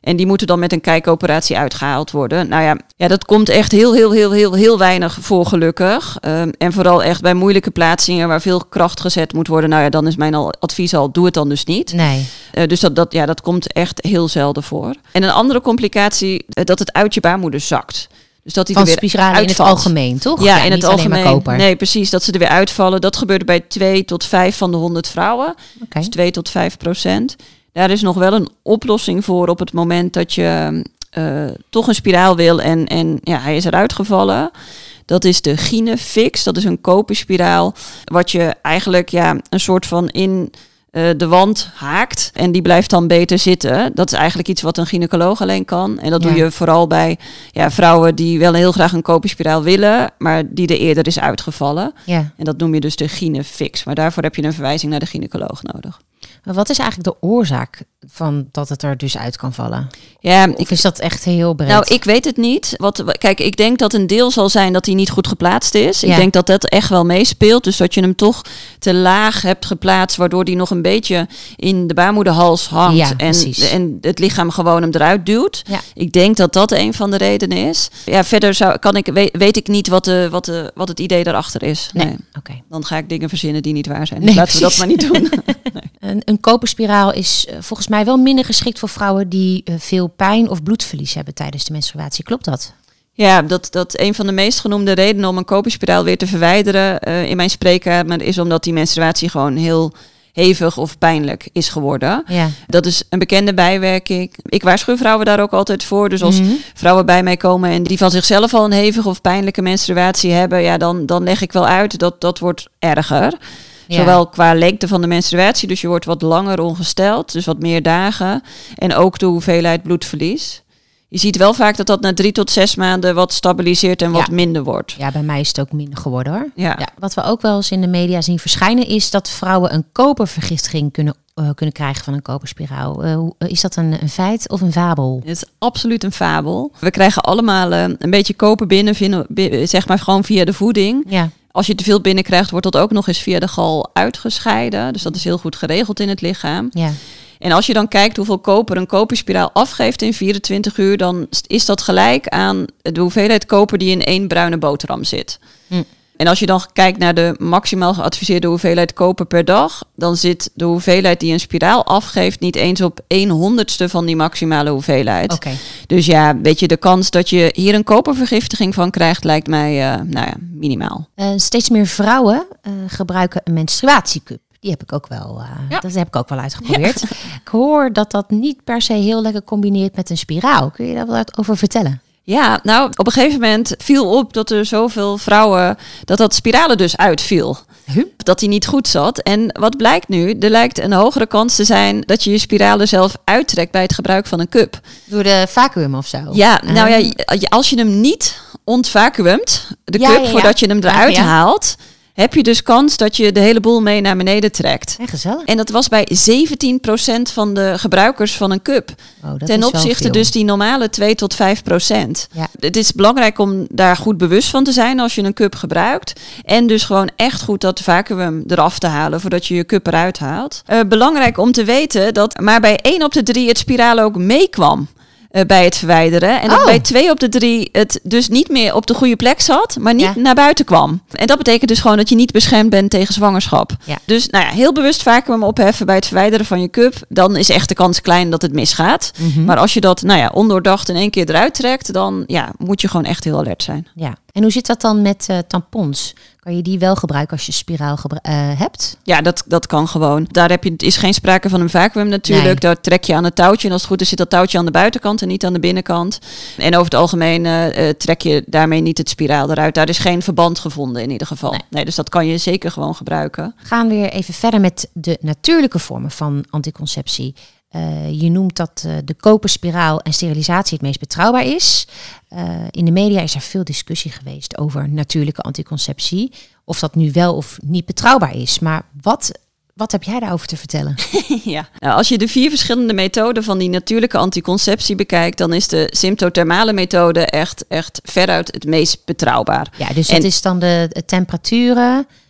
En die moeten dan met een kijkoperatie uitgehaald worden. Nou ja, ja dat komt echt heel, heel, heel, heel, heel weinig voor gelukkig. Um, en vooral echt bij moeilijke plaatsingen waar veel kracht gezet moet worden. Nou ja, dan is mijn al, advies al, doe het dan dus niet. Nee. Uh, dus dat, dat, ja, dat komt echt heel zelden voor. En een andere complicatie, uh, dat het uit je baarmoeder zakt. Dus dat die van er weer spiralen uitvalt. In het algemeen, toch? Ja, ja in niet het algemeen. Koper. Nee, precies. Dat ze er weer uitvallen. Dat gebeurt bij twee tot vijf van de honderd vrouwen. Okay. Dus twee tot vijf procent. Daar is nog wel een oplossing voor op het moment dat je uh, toch een spiraal wil en, en ja, hij is eruit gevallen. Dat is de Gynefix. Dat is een koperspiraal wat je eigenlijk ja, een soort van in uh, de wand haakt. En die blijft dan beter zitten. Dat is eigenlijk iets wat een gynaecoloog alleen kan. En dat ja. doe je vooral bij ja, vrouwen die wel heel graag een koperspiraal willen, maar die er eerder is uitgevallen. Ja. En dat noem je dus de Gynefix. Maar daarvoor heb je een verwijzing naar de gynaecoloog nodig. Maar wat is eigenlijk de oorzaak van dat het er dus uit kan vallen? Ja, of is dat echt heel breed? Nou, ik weet het niet. Wat, kijk, ik denk dat een deel zal zijn dat hij niet goed geplaatst is. Ja. Ik denk dat dat echt wel meespeelt. Dus dat je hem toch te laag hebt geplaatst, waardoor hij nog een beetje in de baarmoederhals hangt. Ja, en, en het lichaam gewoon hem eruit duwt. Ja. Ik denk dat dat een van de redenen is. Ja, verder zou, kan ik, weet, weet ik niet wat, de, wat, de, wat het idee daarachter is. Nee. nee. Okay. Dan ga ik dingen verzinnen die niet waar zijn. Nee, Laten precies. we dat maar niet doen. nee. Een, een koperspiraal is uh, volgens mij wel minder geschikt voor vrouwen die uh, veel pijn of bloedverlies hebben tijdens de menstruatie. Klopt dat? Ja, dat, dat een van de meest genoemde redenen om een koperspiraal weer te verwijderen uh, in mijn spreekkamer is omdat die menstruatie gewoon heel hevig of pijnlijk is geworden. Ja. Dat is een bekende bijwerking. Ik waarschuw vrouwen daar ook altijd voor. Dus als mm-hmm. vrouwen bij mij komen en die van zichzelf al een hevige of pijnlijke menstruatie hebben, ja, dan, dan leg ik wel uit dat dat wordt erger. Ja. Zowel qua lengte van de menstruatie, dus je wordt wat langer ongesteld, dus wat meer dagen. En ook de hoeveelheid bloedverlies. Je ziet wel vaak dat dat na drie tot zes maanden wat stabiliseert en wat ja. minder wordt. Ja, bij mij is het ook minder geworden hoor. Ja. Ja, wat we ook wel eens in de media zien verschijnen is dat vrouwen een kopervergiftiging kunnen, uh, kunnen krijgen van een koperspiraal. Uh, is dat een, een feit of een fabel? Het is absoluut een fabel. We krijgen allemaal uh, een beetje koper binnen, vinden, zeg maar gewoon via de voeding. Ja. Als je te veel binnenkrijgt, wordt dat ook nog eens via de gal uitgescheiden. Dus dat is heel goed geregeld in het lichaam. Ja. En als je dan kijkt hoeveel koper een koperspiraal afgeeft in vierentwintig uur... dan is dat gelijk aan de hoeveelheid koper die in één bruine boterham zit. Hm. En als je dan kijkt naar de maximaal geadviseerde hoeveelheid koper per dag... dan zit de hoeveelheid die een spiraal afgeeft niet eens op een honderdste van die maximale hoeveelheid. Okay. Dus ja, weet je, de kans dat je hier een kopervergiftiging van krijgt lijkt mij uh, nou ja, minimaal. Uh, steeds meer vrouwen uh, gebruiken een menstruatiecup. Die heb ik ook wel, uh, ja. dat heb ik ook wel uitgeprobeerd. Ja. Ik hoor dat dat niet per se heel lekker combineert met een spiraal. Kun je daar wat over vertellen? Ja, nou, op een gegeven moment viel op dat er zoveel vrouwen, dat dat spiralen dus uitviel. Huh? Dat die niet goed zat. En wat blijkt nu? Er lijkt een hogere kans te zijn dat je je spiralen zelf uittrekt bij het gebruik van een cup. Door de vacuüm of zo? Ja, nou ja, als je hem niet ontvacuumt, de ja, cup, ja, ja. voordat je hem eruit ja, ja. haalt, heb je dus kans dat je de hele boel mee naar beneden trekt. Ja, gezellig. En dat was bij zeventien procent van de gebruikers van een cup. Oh, dat Ten is opzichte dus die normale twee tot vijf procent. Ja. Het is belangrijk om daar goed bewust van te zijn als je een cup gebruikt. En dus gewoon echt goed dat vacuüm eraf te halen voordat je je cup eruit haalt. Uh, belangrijk om te weten dat maar bij één op de drie het spiraal ook meekwam. Uh, bij het verwijderen. En dat oh. bij twee op de drie het dus niet meer op de goede plek zat, maar niet ja. naar buiten kwam. En dat betekent dus gewoon dat je niet beschermd bent tegen zwangerschap. Ja. Dus nou ja, heel bewust vacuüm opheffen bij het verwijderen van je cup. Dan is echt de kans klein dat het misgaat. Mm-hmm. Maar als je dat nou ja, ondoordacht in één keer eruit trekt, dan ja, moet je gewoon echt heel alert zijn. Ja. En hoe zit dat dan met uh, tampons? Kan je die wel gebruiken als je spiraal gebru- uh, hebt? Ja, dat, dat kan gewoon. Daar heb je, is geen sprake van een vacuüm natuurlijk. Nee. Daar trek je aan het touwtje. En als het goed is zit dat touwtje aan de buitenkant en niet aan de binnenkant. En over het algemeen uh, trek je daarmee niet het spiraal eruit. Daar is geen verband gevonden in ieder geval. Nee. nee, dus dat kan je zeker gewoon gebruiken. Gaan we weer even verder met de natuurlijke vormen van anticonceptie. Uh, je noemt dat uh, de koperspiraal en sterilisatie het meest betrouwbaar is. Uh, in de media is er veel discussie geweest over natuurlijke anticonceptie. Of dat nu wel of niet betrouwbaar is. Maar wat, wat heb jij daarover te vertellen? ja. nou, als je de vier verschillende methoden van die natuurlijke anticonceptie bekijkt, dan is de symptothermale methode echt, echt veruit het meest betrouwbaar. Ja, dus en, dat is dan de, de temperaturen.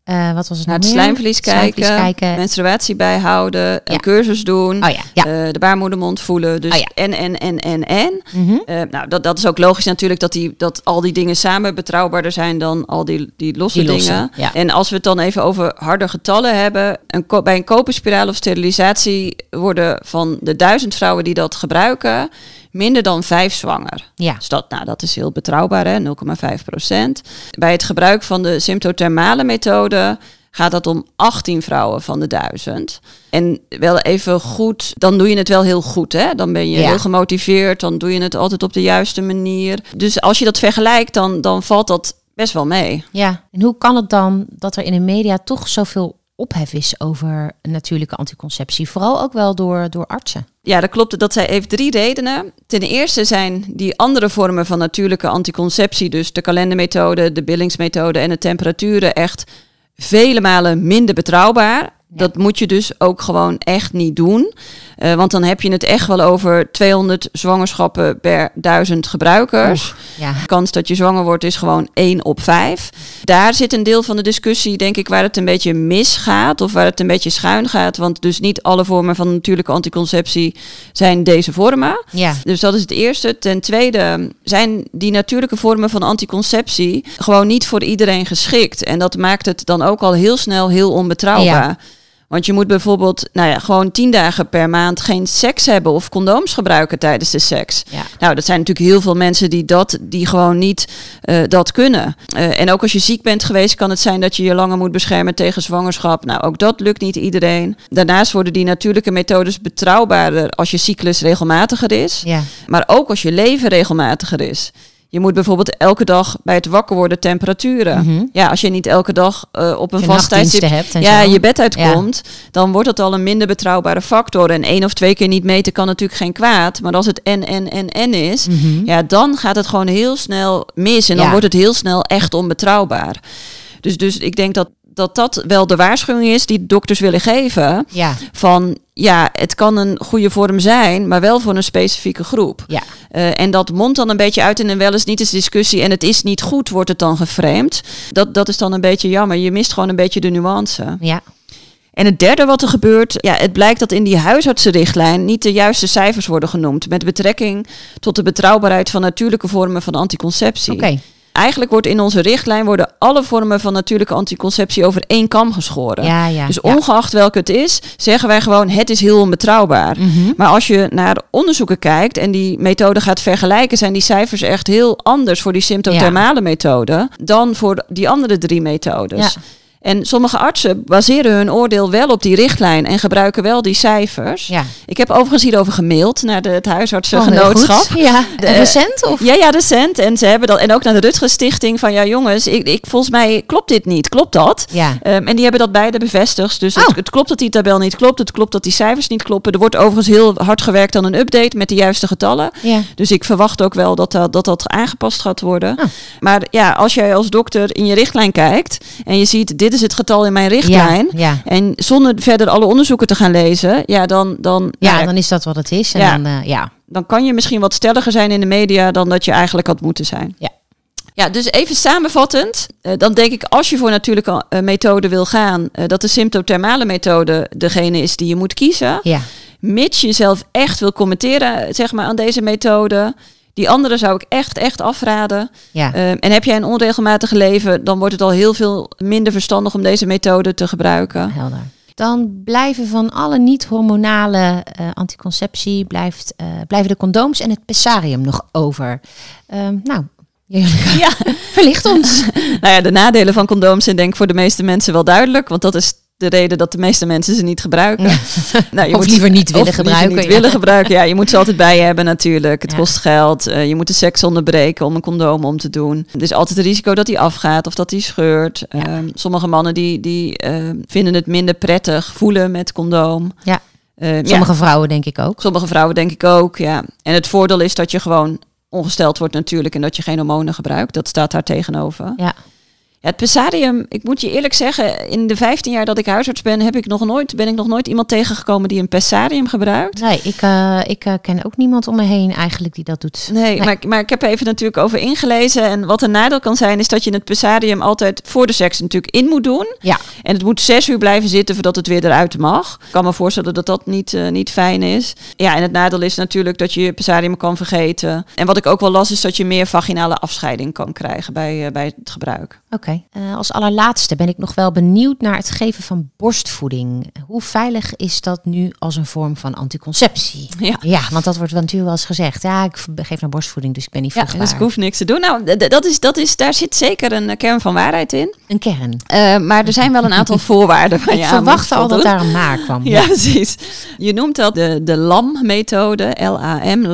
Uh, wat was het Naar nog het meer? slijmvlies kijken, Slijmvlies kijken. menstruatie bijhouden, Ja. een cursus doen, Oh ja, ja. uh, de baarmoedermond voelen. Dus Oh ja. en, en, en, en, en. Mm-hmm. Uh, nou, dat, dat is ook logisch natuurlijk dat, die, dat al die dingen samen betrouwbaarder zijn dan al die, die losse Die losse, dingen. ja. En als we het dan even over harde getallen hebben. Een, bij een koperspiraal of sterilisatie worden van de duizend vrouwen die dat gebruiken minder dan vijf zwanger. Ja. Dus dat, nou, dat is heel betrouwbaar, hè? nul komma vijf procent. Bij het gebruik van de symptothermale methode gaat dat om achttien vrouwen van de duizend. En wel even goed, dan doe je het wel heel goed. Hè? Dan ben je Ja. heel gemotiveerd, dan doe je het altijd op de juiste manier. Dus als je dat vergelijkt, dan, dan valt dat best wel mee. Ja, en hoe kan het dan dat er in de media toch zoveel ophef is over natuurlijke anticonceptie? Vooral ook wel door, door artsen. Ja, dat klopt. Dat heeft drie redenen. Ten eerste zijn die andere vormen van natuurlijke anticonceptie, dus de kalendermethode, de billingsmethode en de temperaturen, echt vele malen minder betrouwbaar. Ja. Dat moet je dus ook gewoon echt niet doen. Uh, want dan heb je het echt wel over tweehonderd zwangerschappen per duizend gebruikers. Oef, ja. De kans dat je zwanger wordt is gewoon één op vijf. Daar zit een deel van de discussie, denk ik, waar het een beetje misgaat of waar het een beetje schuin gaat. Want dus niet alle vormen van natuurlijke anticonceptie zijn deze vormen. Ja. Dus dat is het eerste. Ten tweede zijn die natuurlijke vormen van anticonceptie gewoon niet voor iedereen geschikt. En dat maakt het dan ook al heel snel heel onbetrouwbaar. Ja. Want je moet bijvoorbeeld nou ja, gewoon tien dagen per maand geen seks hebben of condooms gebruiken tijdens de seks. Ja. Nou, dat zijn natuurlijk heel veel mensen die dat die gewoon niet uh, dat kunnen. Uh, en ook als je ziek bent geweest, kan het zijn dat je je langer moet beschermen tegen zwangerschap. Nou, ook dat lukt niet iedereen. Daarnaast worden die natuurlijke methodes betrouwbaarder als je cyclus regelmatiger is. Ja. Maar ook als je leven regelmatiger is. Je moet bijvoorbeeld elke dag bij het wakker worden temperaturen. Mm-hmm. Ja, als je niet elke dag uh, op een je vast tijdstip hebt en ja, zo. je bed uitkomt, ja. dan wordt het al een minder betrouwbare factor. En één of twee keer niet meten kan natuurlijk geen kwaad. Maar als het en, en, en, en is, Mm-hmm. ja, dan gaat het gewoon heel snel mis. En dan ja. wordt het heel snel echt onbetrouwbaar. Dus, dus ik denk dat dat dat wel de waarschuwing is die dokters willen geven. Ja. Van ja, het kan een goede vorm zijn, maar wel voor een specifieke groep. Ja. Uh, en dat mondt dan een beetje uit in een wel eens niet eens discussie en het is niet goed, wordt het dan geframed. Dat, dat is dan een beetje jammer. Je mist gewoon een beetje de nuance. Ja. En het derde wat er gebeurt, ja, het blijkt dat in die huisartsenrichtlijn niet de juiste cijfers worden genoemd met betrekking tot de betrouwbaarheid van natuurlijke vormen van anticonceptie. Oké. Okay. Eigenlijk wordt in onze richtlijn worden alle vormen van natuurlijke anticonceptie over één kam geschoren. Ja, ja, dus ja. ongeacht welke het is, zeggen wij gewoon het is heel onbetrouwbaar. Mm-hmm. Maar als je naar onderzoeken kijkt en die methode gaat vergelijken, zijn die cijfers echt heel anders voor die symptothermale ja. methode dan voor die andere drie methodes. Ja. En sommige artsen baseren hun oordeel wel op die richtlijn en gebruiken wel die cijfers. Ja. Ik heb overigens hierover gemaild naar de, het huisartsengenootschap. Oh, ja, de, recent? Of? Ja, ja, recent. En ze hebben dat. En ook naar de Rutgers Stichting van ja, jongens, ik, ik volgens mij klopt dit niet. Klopt dat? Ja. Um, en die hebben dat beide bevestigd. Dus oh. het, het klopt dat die tabel niet klopt. Het klopt dat die cijfers niet kloppen. Er wordt overigens heel hard gewerkt aan een update met de juiste getallen. Ja. Dus ik verwacht ook wel dat dat, dat, dat aangepast gaat worden. Oh. Maar ja, als jij als dokter in je richtlijn kijkt en je ziet dit is het getal in mijn richtlijn. Ja, ja. En zonder verder alle onderzoeken te gaan lezen, ja, dan... dan ja, nou, dan is dat wat het is. En ja. dan, uh, ja. dan kan je misschien wat stelliger zijn in de media dan dat je eigenlijk had moeten zijn. Ja. Ja, dus even samenvattend, uh, dan denk ik als je voor natuurlijke uh, methode wil gaan, uh, dat de symptothermale methode degene is die je moet kiezen. Ja. Mits je jezelf echt wil committeren, zeg maar, aan deze methode. Die andere zou ik echt, echt afraden. Ja. Uh, en heb jij een onregelmatig leven, dan wordt het al heel veel minder verstandig om deze methode te gebruiken. Helder. Dan blijven van alle niet-hormonale uh, anticonceptie, blijft, uh, blijven de condooms en het pessarium nog over. Uh, nou, ja. verlicht ons. Nou ja, de nadelen van condooms zijn denk ik voor de meeste mensen wel duidelijk. Want dat is de reden dat de meeste mensen ze niet gebruiken. Ja. Nou, je of moet, liever niet willen of gebruiken. Liever niet ja. willen gebruiken. Ja, je moet ze altijd bij je hebben natuurlijk. Het ja. kost geld. Uh, je moet de seks onderbreken om een condoom om te doen. Er is altijd het risico dat die afgaat of dat die scheurt. Ja. Uh, sommige mannen die, die uh, vinden het minder prettig voelen met condoom. Ja. Uh, Sommige ja. vrouwen denk ik ook. Sommige vrouwen denk ik ook, ja. En het voordeel is dat je gewoon ongesteld wordt natuurlijk en dat je geen hormonen gebruikt. Dat staat daar tegenover. Ja. Ja, het pessarium, ik moet je eerlijk zeggen, in de vijftien jaar dat ik huisarts ben, heb ik nog nooit, ben ik nog nooit iemand tegengekomen die een pessarium gebruikt. Nee, ik, uh, ik uh, ken ook niemand om me heen eigenlijk die dat doet. Nee, nee. Maar, maar ik heb er even natuurlijk over ingelezen. En wat een nadeel kan zijn, is dat je het pessarium altijd voor de seks natuurlijk in moet doen. Ja. En het moet zes uur blijven zitten voordat het weer eruit mag. Ik kan me voorstellen dat dat niet, uh, niet fijn is. Ja, en het nadeel is natuurlijk dat je je pessarium kan vergeten. En wat ik ook wel las, is dat je meer vaginale afscheiding kan krijgen bij, uh, bij het gebruik. Oké. Okay. Uh, als allerlaatste ben ik nog wel benieuwd naar het geven van borstvoeding. Hoe veilig is dat nu als een vorm van anticonceptie? Ja, ja want dat wordt natuurlijk wel eens gezegd. Ja, ik geef nou borstvoeding, dus ik ben niet vruchtbaar. Ja, dus ik hoef niks te doen. Nou, d- dat is, dat is, daar zit zeker een kern van waarheid in. Een kern. Uh, maar er zijn wel een aantal voorwaarden. Waar ik je verwachtte aan al dat daar een maar kwam. Ja, ja, precies. Je noemt dat de, de L A M-methode, L A M,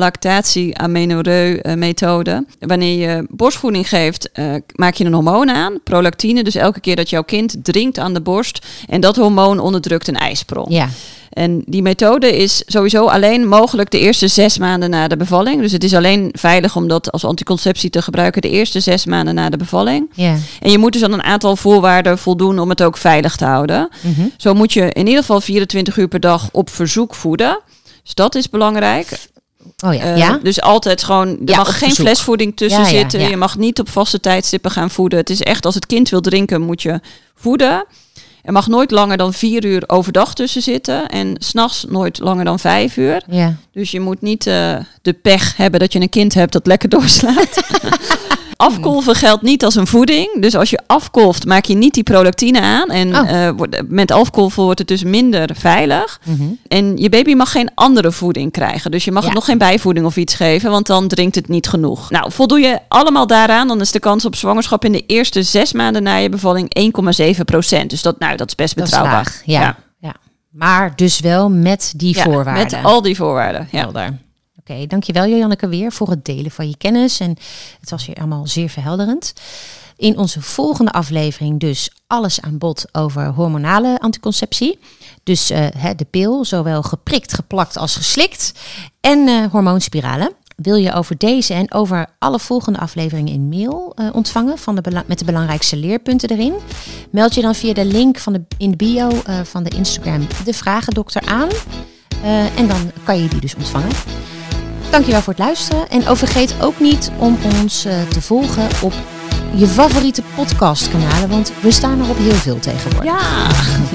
lactatie-amenorrheu-methode. Wanneer je borstvoeding geeft, uh, maak je een hormoon aan, prolactine. Dus elke keer dat jouw kind drinkt aan de borst en dat hormoon onderdrukt een ijsprong. Ja. En die methode is sowieso alleen mogelijk de eerste zes maanden na de bevalling. Dus het is alleen veilig om dat als anticonceptie te gebruiken de eerste zes maanden na de bevalling. Ja. En je moet dus aan een aantal voorwaarden voldoen om het ook veilig te houden. Mm-hmm. Zo moet je in ieder geval vierentwintig uur per dag op verzoek voeden. Dus dat is belangrijk. Oh ja, Uh, ja. Dus altijd gewoon, er Ja, mag op geen verzoek. flesvoeding tussen Ja, ja, zitten. ja. Je mag niet op vaste tijdstippen gaan voeden. Het is echt, als het kind wil drinken, moet je voeden. Er mag nooit langer dan vier uur overdag tussen zitten. En 's nachts nooit langer dan vijf uur. Ja. Dus je moet niet uh, de pech hebben dat je een kind hebt dat lekker doorslaat. Afkolven geldt niet als een voeding. Dus als je afkolft, maak je niet die prolactine aan. En Oh. uh, met afkolven wordt het dus minder veilig. Mm-hmm. En je baby mag geen andere voeding krijgen. Dus je mag Ja. het nog geen bijvoeding of iets geven, want dan drinkt het niet genoeg. Nou, voldoe je allemaal daaraan, dan is de kans op zwangerschap in de eerste zes maanden na je bevalling één komma zeven procent. Dus dat, nou, dat is best Dat is betrouwbaar. laag, ja. Ja. ja. Maar dus wel met die Ja, voorwaarden. met al die voorwaarden. Ja. Helder. Oké, okay, dankjewel Jojanneke weer voor het delen van je kennis. En het was hier allemaal zeer verhelderend. In onze volgende aflevering dus alles aan bod over hormonale anticonceptie. Dus uh, de pil, zowel geprikt, geplakt als geslikt. En uh, hormoonspiralen. Wil je over deze en over alle volgende afleveringen een mail uh, ontvangen van de bela- met de belangrijkste leerpunten erin? Meld je dan via de link van de, in de bio uh, van de Instagram de Vragendokter aan. Uh, en dan kan je die dus ontvangen. Dankjewel voor het luisteren. En overgeet ook niet om ons uh, te volgen op je favoriete podcastkanalen. Want we staan er op heel veel tegenwoordig. Ja.